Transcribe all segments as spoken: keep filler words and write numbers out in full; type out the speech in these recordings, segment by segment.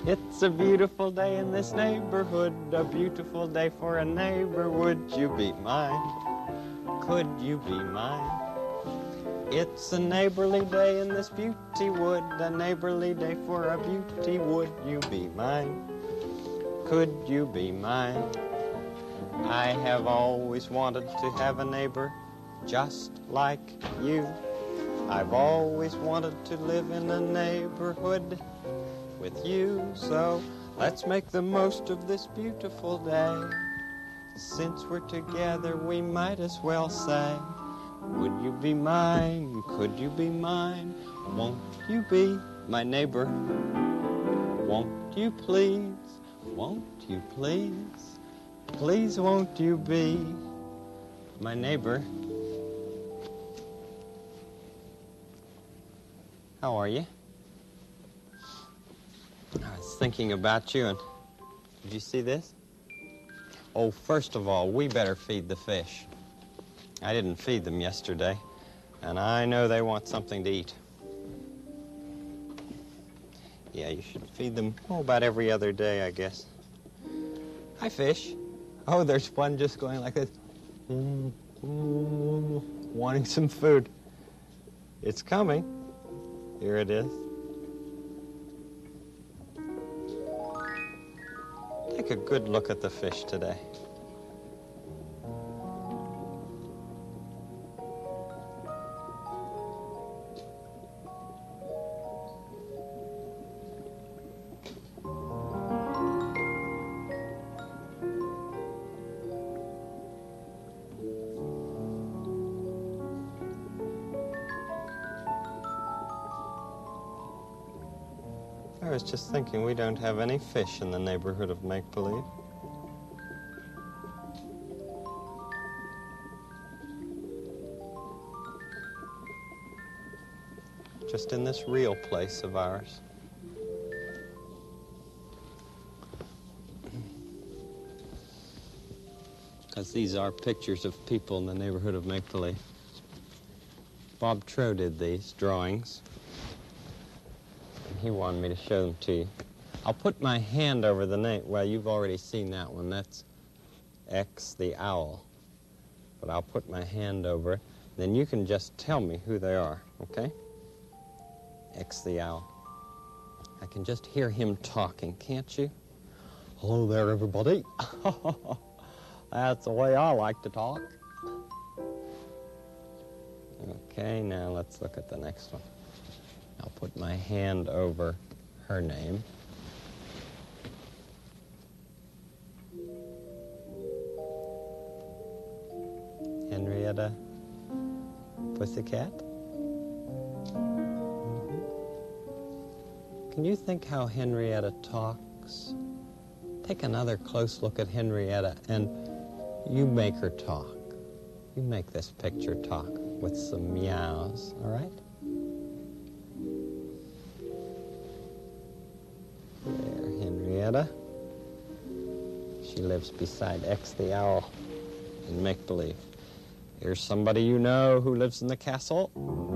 It's a beautiful day in this neighborhood, a beautiful day for a neighbor. Would you be mine? Could you be mine? It's a neighborly day in this beauty wood, a neighborly day for a beauty. Would you be mine? Could you be mine? I have always wanted to have a neighbor just like you. I've always wanted to live in a neighborhood with you. So let's make the most of this beautiful day. Since we're together, we might as well say, would you be mine? Could you be mine? Won't you be my neighbor? Won't you please? Won't you please? Please won't you be my neighbor? How are you? I was thinking about you, and did you see this? Oh, first of all, we better feed the fish. I didn't feed them yesterday, and I know they want something to eat. Yeah, you should feed them, oh, about every other day, I guess. Hi, fish. Oh, there's one just going like this, mm, mm, wanting some food. It's coming. Here it is. Take a good look at the fish today. I was just thinking we don't have any fish in the neighborhood of Make-Believe. Just in this real place of ours. Because these are pictures of people in the neighborhood of Make-Believe. Bob Trow did these drawings. He wanted me to show them to you. I'll put my hand over the name. Well, you've already seen that one. That's X the Owl. But I'll put my hand over it. Then you can just tell me who they are, okay? X the Owl. I can just hear him talking, can't you? Hello there, everybody. That's the way I like to talk. Okay, now let's look at the next one. I'll put my hand over her name. Henrietta Pussycat. Mm-hmm. Can you think how Henrietta talks? Take another close look at Henrietta and you make her talk. You make this picture talk with some meows, all right? There, Henrietta. She lives beside X the Owl in Make-Believe. Here's somebody you know who lives in the castle.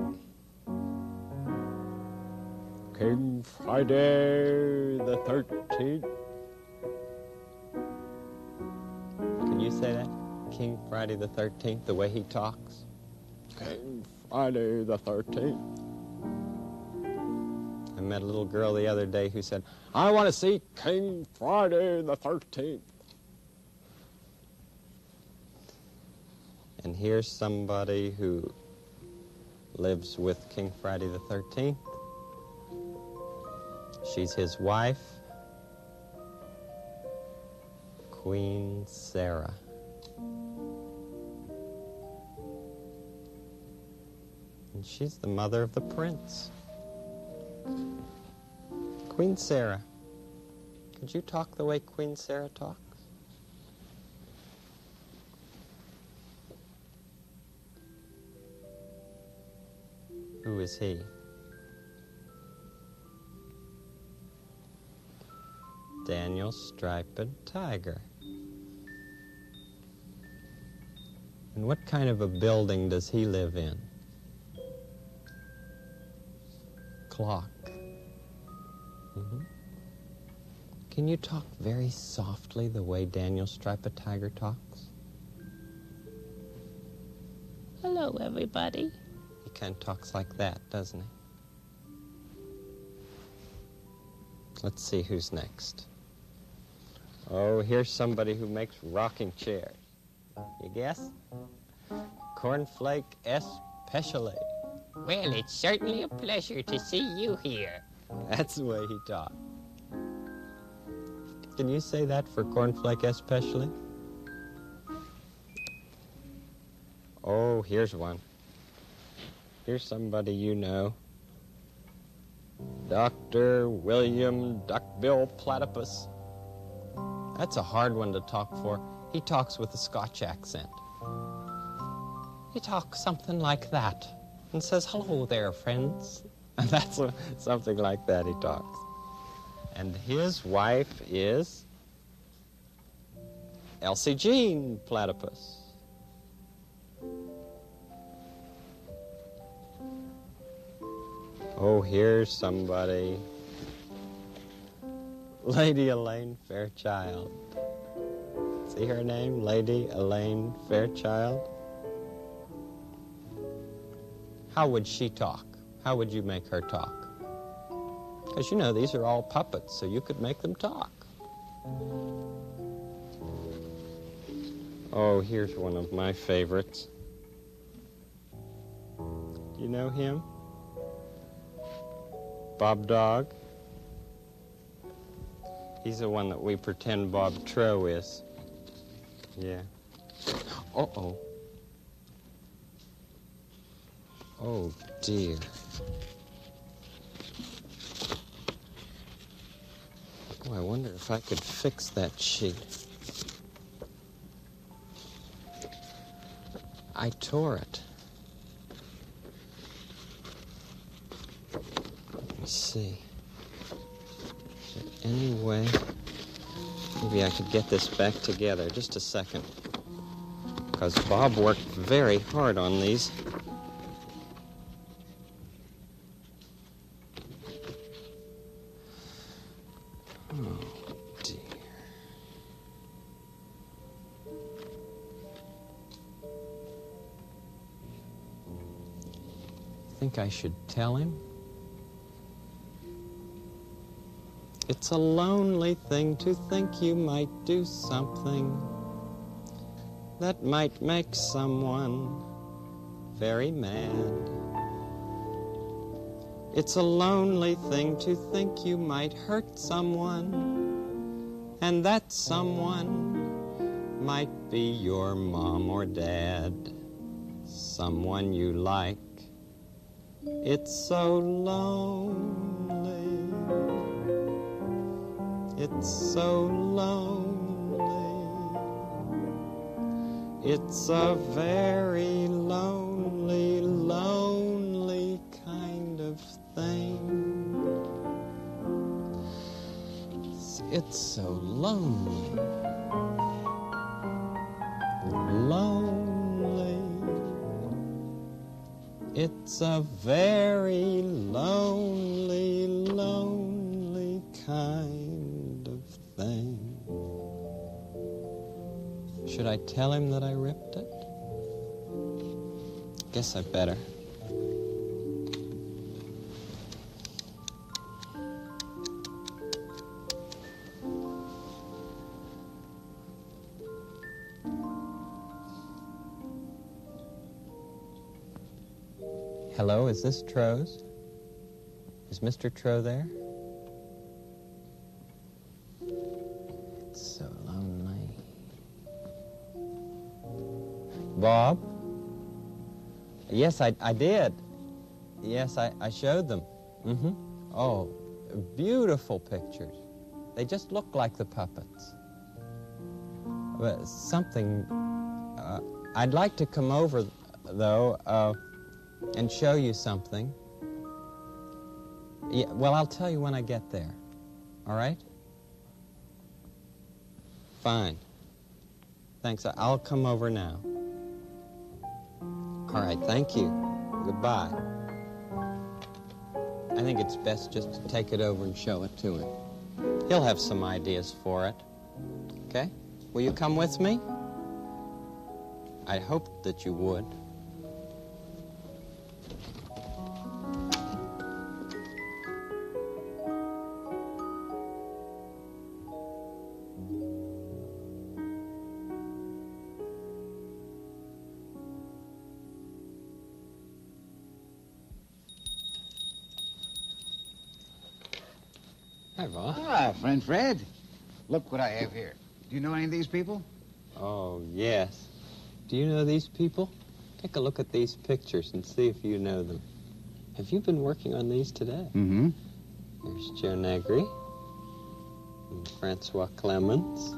King Friday the thirteenth. Can you say that? King Friday the thirteenth, the way he talks? King Friday the thirteenth. I met a little girl the other day who said, I want to see King Friday the thirteenth. And here's somebody who lives with King Friday the thirteenth. She's his wife, Queen Sarah. And she's the mother of the prince. Queen Sarah. Could you talk the way Queen Sarah talks? Who is he? Daniel Striped Tiger. And what kind of a building does he live in? Clock. Mm-hmm. Can you talk very softly the way Daniel Stripe a Tiger talks? Hello, everybody. He kind of talks like that, doesn't he? Let's see who's next. Oh, here's somebody who makes rocking chairs. You guess? Cornflake Especially. Well, it's certainly a pleasure to see you here. That's the way he talks. Can you say that for Cornflake Especially? Oh, here's one. Here's somebody you know. Doctor William Duckbill Platypus. That's a hard one to talk for. He talks with a Scotch accent. He talks something like that and says, hello there, friends. And that's a, something like that he talks. And his wife is Elsie Jean Platypus. Oh, here's somebody. Lady Elaine Fairchild. See her name? Lady Elaine Fairchild. How would she talk? How would you make her talk? Because, you know, these are all puppets, so you could make them talk. Oh, here's one of my favorites. Do you know him? Bob Dog. He's the one that we pretend Bob Tro is. Yeah. Uh-oh. Oh, dear. Oh, I wonder if I could fix that sheet. I tore it. Let me see. Is there any way? Maybe I could get this back together. Just a second. Because Bob worked very hard on these. Oh, dear. Think I should tell him? It's a lonely thing to think you might do something that might make someone very mad. It's a lonely thing to think you might hurt someone, and that someone might be your mom or dad, someone you like. It's so lonely. It's so lonely. It's a very lonely, lonely kind of thing. It's so lonely. Lonely. It's a very lonely, lonely kind of thing. Should I tell him that I ripped it? Guess I better. Hello, is this Tro's? Is Mister Tro there? It's so lonely. Bob? Yes, I, I did. Yes, I, I showed them. Mm-hmm. Oh, beautiful pictures. They just look like the puppets. But something... Uh, I'd like to come over, though, uh, and show you something. Yeah, well, I'll tell you when I get there. All right? Fine. Thanks. I'll come over now. All right, thank you. Goodbye. I think it's best just to take it over and show it to him. He'll have some ideas for it. Okay? Will you come with me? I hoped that you would. Hi, Bob. Ah, friend Fred. Look what I have here. Do you know any of these people? Oh, yes. Do you know these people? Take a look at these pictures and see if you know them. Have you been working on these today? Mm-hmm. There's Joe Negri and Francois Clemens,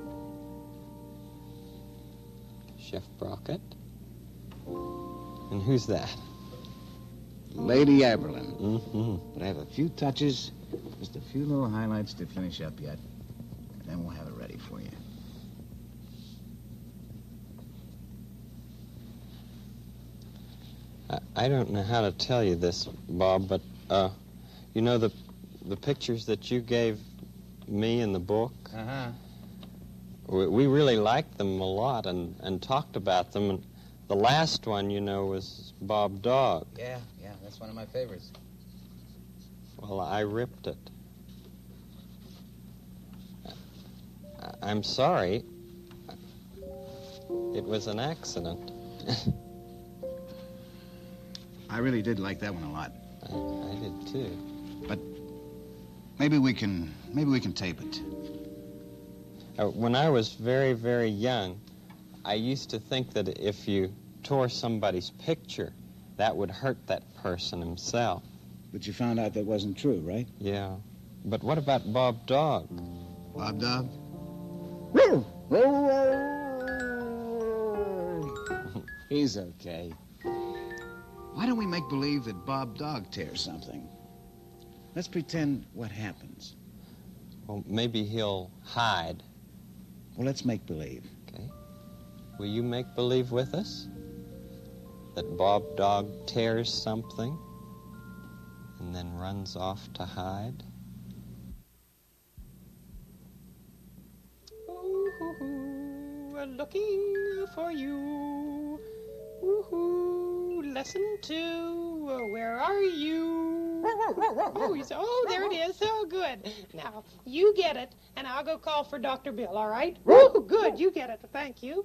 Chef Brockett. And who's that? Lady Aberlin. Mm-hmm. But I have a few touches, just a few little highlights to finish up yet. And then we'll have it ready for you. I, I don't know how to tell you this, Bob, but, uh, you know the the pictures that you gave me in the book? Uh-huh. We, we really liked them a lot and, and talked about them. And the last one, you know, was Bob Dog. Yeah, yeah, that's one of my favorites. Well, I ripped it. I, I'm sorry. It was an accident. I really did like that one a lot. I, I did too. But maybe we can, maybe we can tape it. Uh, when I was very, very young, I used to think that if you tore somebody's picture, that would hurt that person himself. But you found out that wasn't true, right? Yeah. But what about Bob Dog? Bob Dog? He's okay. Why don't we make believe that Bob Dog tears something? Let's pretend what happens. Well, maybe he'll hide. Well, let's make believe. Okay. Will you make believe with us that Bob Dog tears something and then runs off to hide? Ooh, looking for you. Woohoo! Lesson two. Where are you? Oh, you say, oh, there it is. Oh, good. Now, you get it, and I'll go call for Doctor Bill, all right? Woo, good. You get it. Thank you.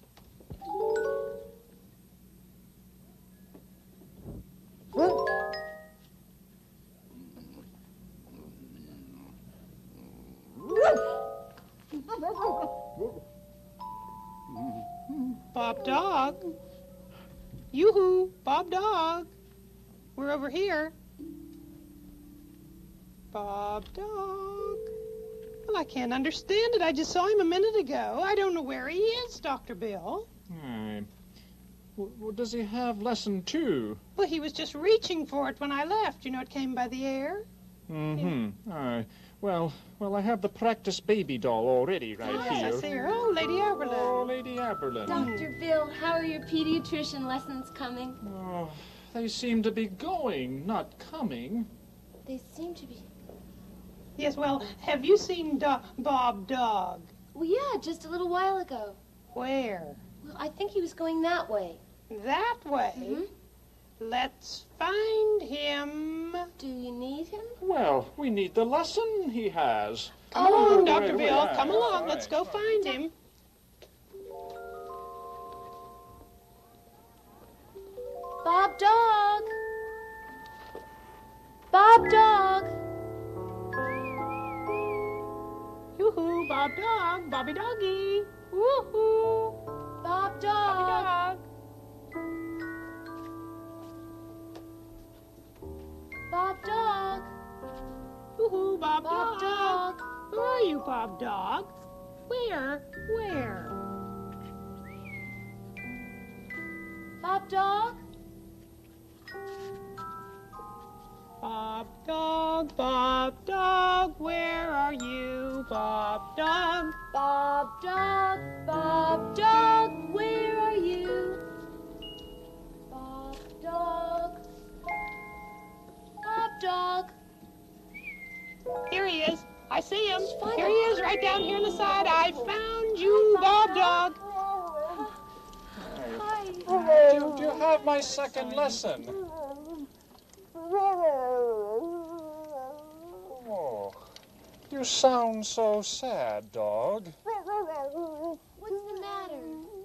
Bob Dog. Yoo-hoo, Bob Dog. We're over here. Bob Dog. Well, I can't understand it. I just saw him a minute ago. I don't know where he is, Doctor Bill. Hmm. W- does he have lesson two? Well, he was just reaching for it when I left. You know, it came by the air. Mm-hmm. Uh, well, well, I have the practice baby doll already right Yes, here. I see her. Oh, Lady Aberlin. Oh, Lady Aberlin. Doctor Bill, how are your pediatrician lessons coming? Oh, they seem to be going, not coming. They seem to be... Yes, well, have you seen Do- Bob Dog? Well, yeah, just a little while ago. Where? Well, I think he was going that way. That way? Mm-hmm. Let's find him. Do you need him? Well, we need the lesson he has. Come along, Oh, Doctor right, Bill. right, Come along. right, Let's go right. find him. Bob Dog! Bob Dog! Yoo-hoo, Bob Dog. Bobby Doggy. Woo-hoo. Bob Bobby Dog! Dog. Bob Dog! Woo-hoo, Bob, Bob Dog. Dog! Who are you, Bob Dog? Where? Where? Bob Dog! Bob Dog, Bob Dog, where are you, Bob Dog? Bob Dog! Bob Dog! Where are you? Bob Dog! Bob Dog! Here he is. I see him. Here he is, right down here on the side. I found you, Bob Dog. Hi. Do, do you have my second lesson? Oh, you sound so sad, dog. What's the matter?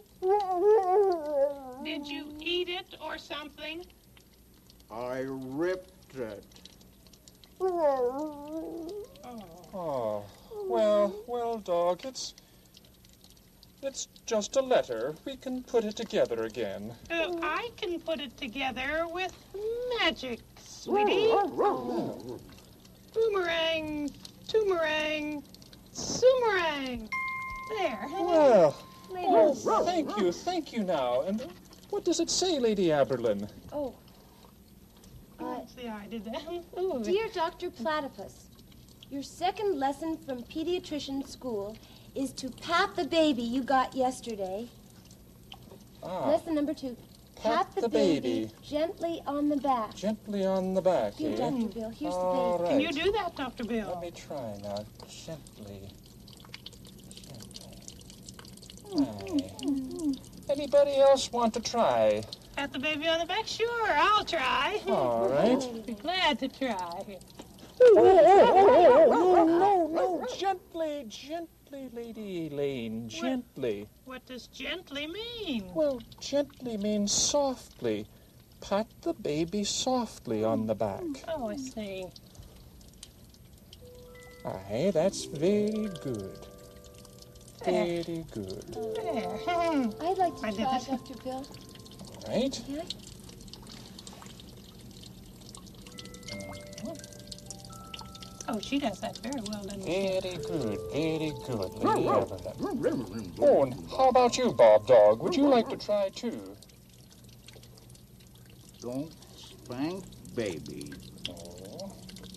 Did you eat it or something? I ripped it. Oh, well, well, dog, it's... It's just a letter. We can put it together again. Uh, I can put it together with magic, sweetie. Boomerang, toomerang, soomerang. There. Well, well, thank you, thank you now. And what does it say, Lady Aberlin? Oh. Uh, See how I did that? Ooh. Dear Doctor Platypus, your second lesson from pediatrician school is to pat the baby you got yesterday. Ah, Lesson number two. Pat the baby. gently on the back. Gently on the back, Here, eh? Doctor Bill. Here's All the baby. right. Can you do that, Doctor Bill? Let me try now. Gently. Gently. Aye. Anybody else want to try? Pat the baby on the back? Sure, I'll try. All right. Be glad to try. No, no, no. Gently, gently, Lady Elaine. Gently. What does gently mean? Well, gently means softly. Pat the baby softly on the back. Oh, I see. Aye, that's very good. Very good. There. I'd like to I did try, it. Doctor Bill. All right. Yeah? Oh, she does that very well, doesn't she? Very good, very good, Lady Aberlin. Oh, and how about you, Bob Dog? Would you like to try too? Don't spank baby. Oh,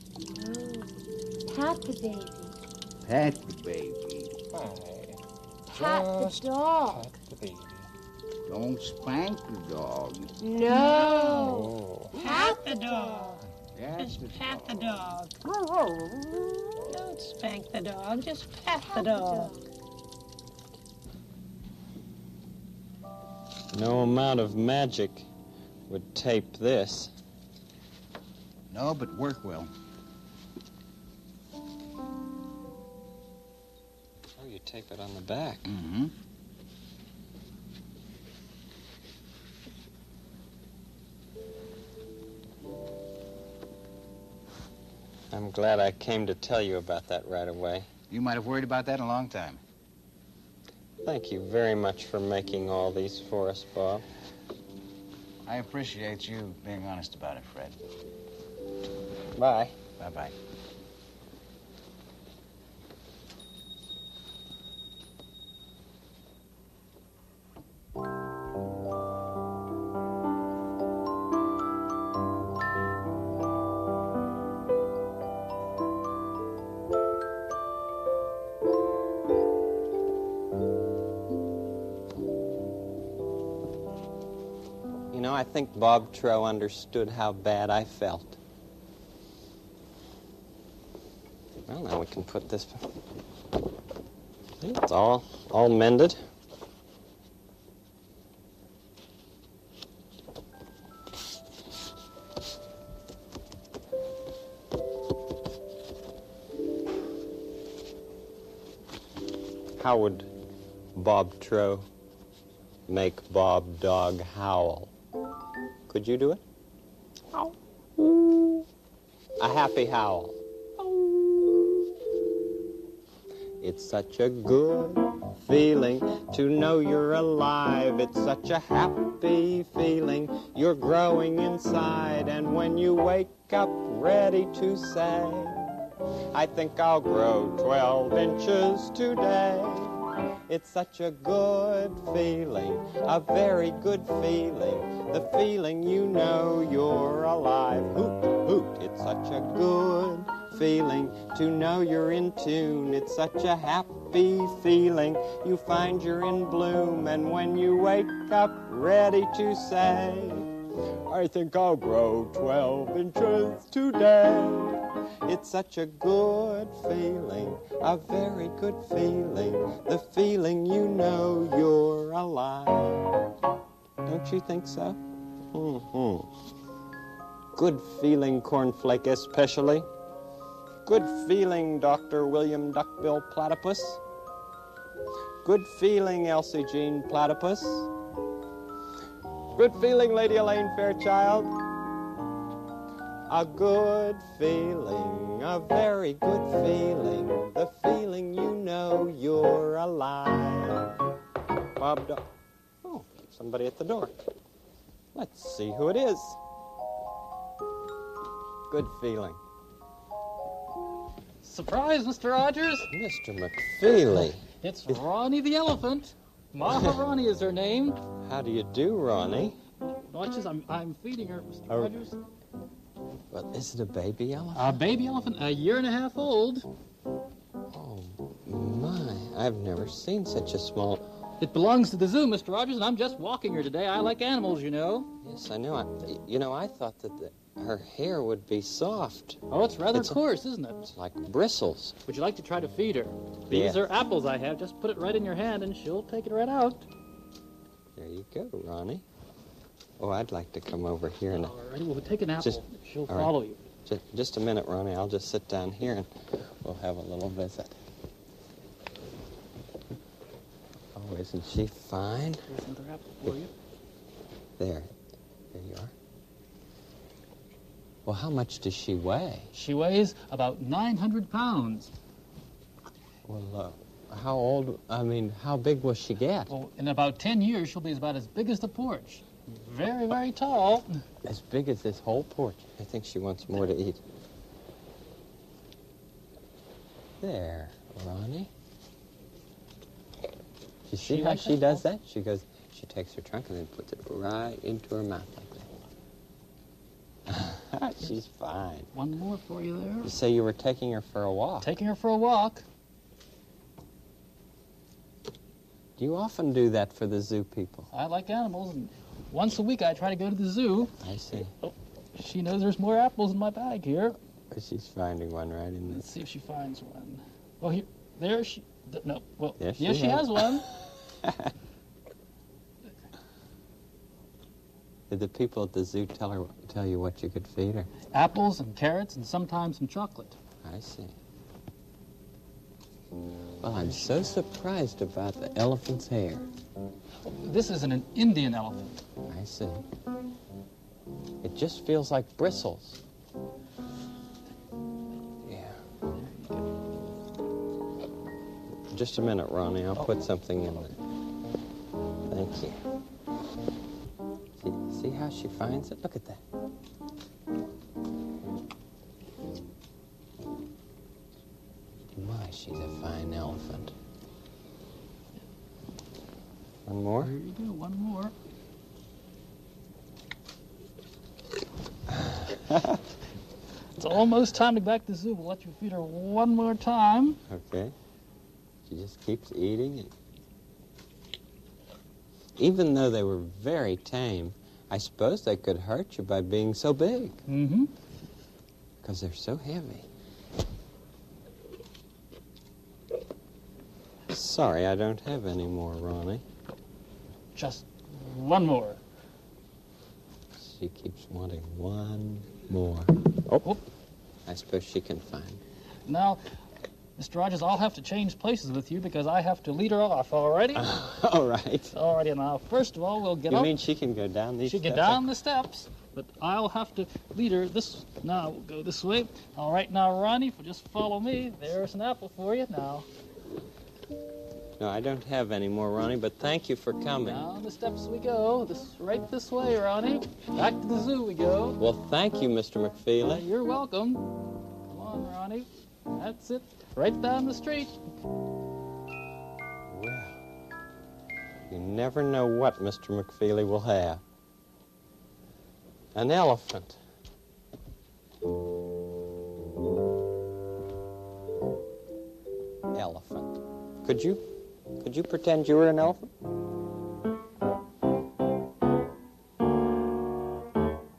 Pat the baby. Pat the baby. aye. Pat Just the dog. Pat the baby. Don't spank the dog. No. Oh. Pat the dog. That's the Just pat the dog. dog. Don't spank the dog. Just pat the dog. No amount of magic would tape this. No, but work will. Oh, you tape it on the back. Mm-hmm. I'm glad I came to tell you about that right away. You might have worried about that a long time. Thank you very much for making all these for us, Bob. I appreciate you being honest about it, Fred. Bye. Bye-bye. You know, I think Bob Trow understood how bad I felt. Well, now we can put this... See, it's all, all mended. How would Bob Trow make Bob Dog howl? Could you do it? Howl. A happy howl. It's such a good feeling to know you're alive. It's such a happy feeling you're growing inside. And when you wake up ready to say, I think I'll grow twelve inches today. It's such a good feeling, a very good feeling, the feeling you know you're alive. Hoot, hoot, it's such a good feeling to know you're in tune. It's such a happy feeling, you find you're in bloom. And when you wake up ready to say, I think I'll grow twelve inches today. It's such a good feeling, a very good feeling, the feeling you know you're alive. Don't you think so? Mm-hmm. Good feeling, Cornflake especially. Good feeling, Doctor William Duckbill Platypus. Good feeling, Elsie Jean Platypus. Good feeling, Lady Elaine Fairchild. A good feeling, a very good feeling, the feeling you know you're alive. Bob Dog. Oh, somebody at the door. Let's see who it is. Good feeling. Surprise, Mister Rogers. Mister McFeely. It's Ronnie the elephant. Maharani is her name. How do you do, Ronnie? Watch this, I'm, I'm feeding her, Mister Oh. Rogers. Well, is it a baby elephant? A baby elephant, a year and a half old. Oh, my. I've never seen such a small... It belongs to the zoo, Mister Rogers, and I'm just walking her today. I like animals, you know. Yes, I know. I, you know, I thought that the, her hair would be soft. Oh, it's rather It's a- coarse, isn't it? It's like bristles. Would you like to try to feed her? These Yeah. are apples I have. Just put it right in your hand, and she'll take it right out. There you go, Ronnie. Oh, I'd like to come over here and... All right, we'll take an apple. Just- she'll all right. follow you. Just, just a minute, Ronnie. I'll just sit down here and we'll have a little visit. Oh, isn't she fine? Here's another apple for you. There. There you are. Well, how much does she weigh? She weighs about nine hundred pounds. Well, uh, how old, I mean, how big will she get? Well, in about ten years, she'll be about as big as the porch. Very, very tall. As big as this whole porch. I think she wants more to eat. There, Ronnie. You see She how likes she that does apple? that? She goes, she takes her trunk and then puts it right into her mouth like that. She's fine. One more for you there. You say you were taking her for a walk. Taking her for a walk. Do you often do that for the zoo people? I like animals, and once a week I try to go to the zoo. I see. She knows there's more apples in my bag here. She's finding one right in there. Let's see if she finds one. Well, here, there she. th- No, well, Yes, she yes, she has. has one. Did the people at the zoo tell her tell you what you could feed her? Apples and carrots and sometimes some chocolate. I see. Well, I'm so surprised about the elephant's hair. This is an Indian elephant. I see. It just feels like bristles. Yeah. Just a minute, Ronnie. I'll put something in there. Thank you. See, see how she finds it? Look at that. My, she's a fine elephant. One more? Here you go, one more. It's almost time to go back to the zoo. We'll let you feed her one more time. Okay. She just keeps eating. And even though they were very tame, I suppose they could hurt you by being so big. Mm-hmm. Because they're so heavy. Sorry, I don't have any more, Ronnie. Just one more. She keeps wanting one more. Oh, Oh. I suppose she can find. Now, Mister Rogers, I'll have to change places with you because I have to lead her off, alrighty? All right. Alrighty, now, first of all, we'll get You up. mean she can go down these She'll get steps? down the steps, but I'll have to lead her this. Now, we'll go this way. All right, now, Ronnie, if you'll just follow me, there's an apple for you. Now, No, I don't have any more, Ronnie, but thank you for coming. down the steps we go. This right this way, Ronnie. Back to the zoo we go. Well, thank you, Mister Uh, McFeely. you're welcome. Come on, Ronnie. That's it. Right down the street. Well, you never know what Mister McFeely will have. An elephant. Elephant. Could you, could you pretend you were an elephant?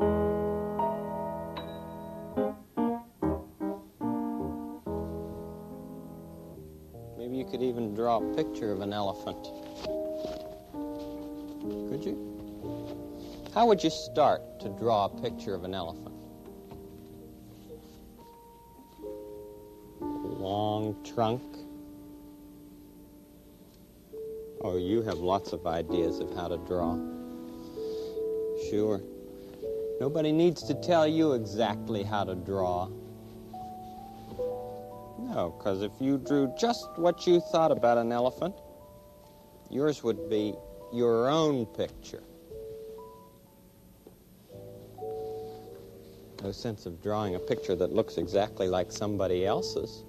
could even draw a picture of an elephant. Could you? How would you start to draw a picture of an elephant? Long trunk. Oh, you have lots of ideas of how to draw. Sure. Nobody needs to tell you exactly how to draw. No, because if you drew just what you thought about an elephant, yours would be your own picture. No sense of drawing a picture that looks exactly like somebody else's.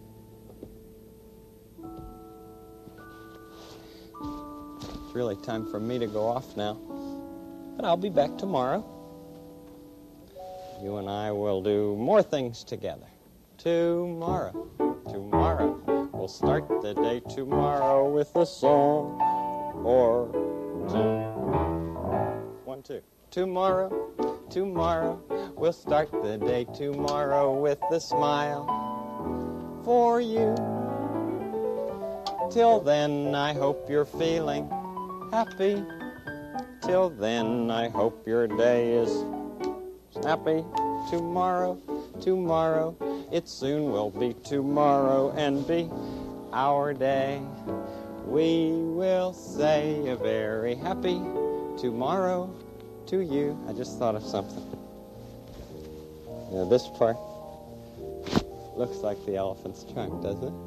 It's really time for me to go off now. But I'll be back tomorrow. You and I will do more things together. Tomorrow, tomorrow. We'll start the day tomorrow with a song or two. One, two. Tomorrow, tomorrow. We'll start the day tomorrow with a smile for you. Till then, I hope you're feeling happy. Till then, I hope your day is snappy. Tomorrow, tomorrow, it soon will be tomorrow and be our day. We will say a very happy tomorrow to you. I just thought of something. Now this part looks like the elephant's trunk, doesn't it?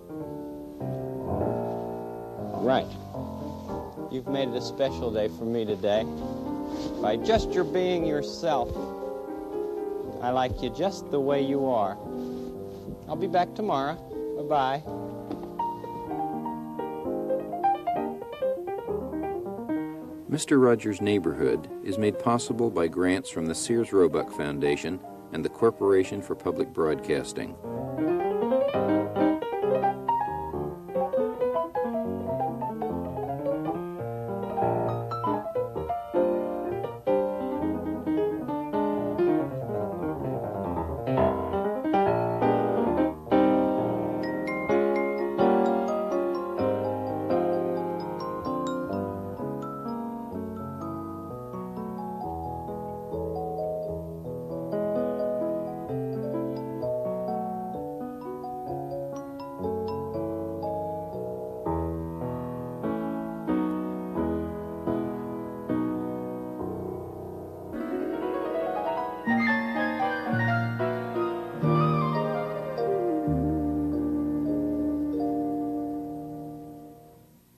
Right. You've made it a special day for me today. By just your being yourself. I like you just the way you are. I'll be back tomorrow. Bye-bye. Mister Rogers' Neighborhood is made possible by grants from the Sears Roebuck Foundation and the Corporation for Public Broadcasting.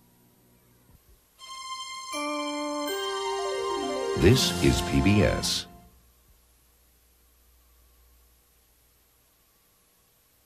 This is P B S.